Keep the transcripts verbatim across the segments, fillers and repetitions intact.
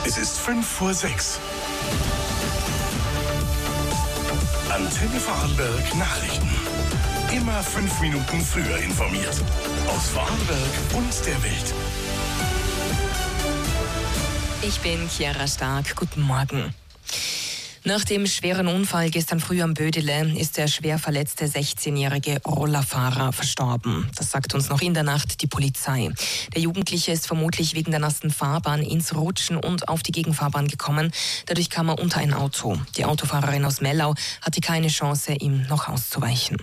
Es ist fünf vor sechs. Antenne Vorarlberg Nachrichten. Immer fünf Minuten früher informiert. Aus Vorarlberg und der Welt. Ich bin Chiara Stark. Guten Morgen. Nach dem schweren Unfall gestern früh am Bödele ist der schwer verletzte sechzehnjährige Rollerfahrer verstorben. Das sagt uns noch in der Nacht die Polizei. Der Jugendliche ist vermutlich wegen der nassen Fahrbahn ins Rutschen und auf die Gegenfahrbahn gekommen. Dadurch kam er unter ein Auto. Die Autofahrerin aus Mellau hatte keine Chance, ihm noch auszuweichen.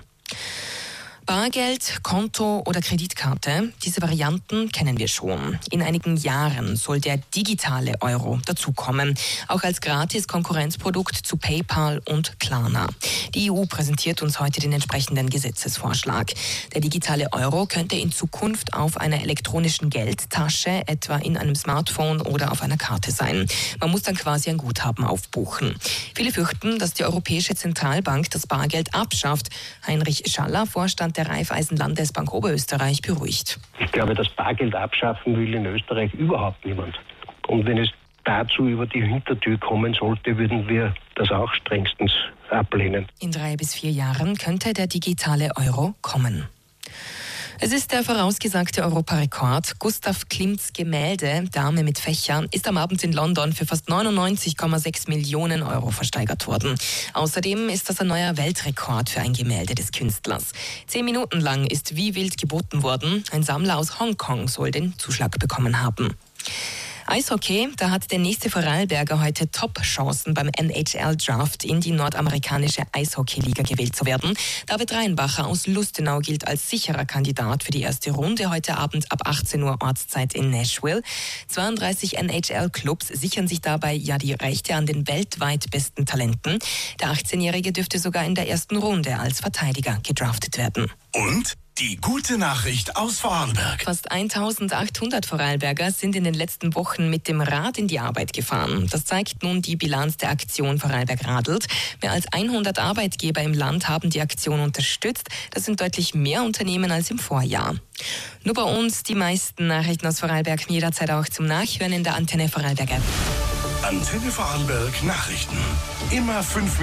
Bargeld, Konto oder Kreditkarte, diese Varianten kennen wir schon. In einigen Jahren soll der digitale Euro dazukommen, auch als Gratis-Konkurrenzprodukt zu PayPal und Klarna. Die E U präsentiert uns heute den entsprechenden Gesetzesvorschlag. Der digitale Euro könnte in Zukunft auf einer elektronischen Geldtasche, etwa in einem Smartphone oder auf einer Karte sein. Man muss dann quasi ein Guthaben aufbuchen. Viele fürchten, dass die Europäische Zentralbank das Bargeld abschafft. Heinrich Schaller, Vorstand der Raiffeisen-Landesbank Oberösterreich, beruhigt. Ich glaube, das Bargeld abschaffen will in Österreich überhaupt niemand. Und wenn es dazu über die Hintertür kommen sollte, würden wir das auch strengstens ablehnen. In drei bis vier Jahren könnte der digitale Euro kommen. Es ist der vorausgesagte Europarekord. Gustav Klimts Gemälde Dame mit Fächer ist am Abend in London für fast neunundneunzig Komma sechs Millionen Euro versteigert worden. Außerdem ist das ein neuer Weltrekord für ein Gemälde des Künstlers. Zehn Minuten lang ist wie wild geboten worden. Ein Sammler aus Hongkong soll den Zuschlag bekommen haben. Eishockey, da hat der nächste Vorarlberger heute Top-Chancen beim N H L-Draft in die nordamerikanische Eishockey-Liga gewählt zu werden. David Reinbacher aus Lustenau gilt als sicherer Kandidat für die erste Runde heute Abend ab achtzehn Uhr Ortszeit in Nashville. zweiunddreißig N H L-Clubs sichern sich dabei ja die Rechte an den weltweit besten Talenten. Der achtzehnjährige dürfte sogar in der ersten Runde als Verteidiger gedraftet werden. Und die gute Nachricht aus Vorarlberg. Fast eintausendachthundert Vorarlberger sind in den letzten Wochen mit dem Rad in die Arbeit gefahren. Das zeigt nun die Bilanz der Aktion Vorarlberg radelt. Mehr als hundert Arbeitgeber im Land haben die Aktion unterstützt. Das sind deutlich mehr Unternehmen als im Vorjahr. Nur bei uns die meisten Nachrichten aus Vorarlberg jederzeit auch zum Nachhören in der Antenne Vorarlberg App. Antenne Vorarlberg Nachrichten. Immer fünf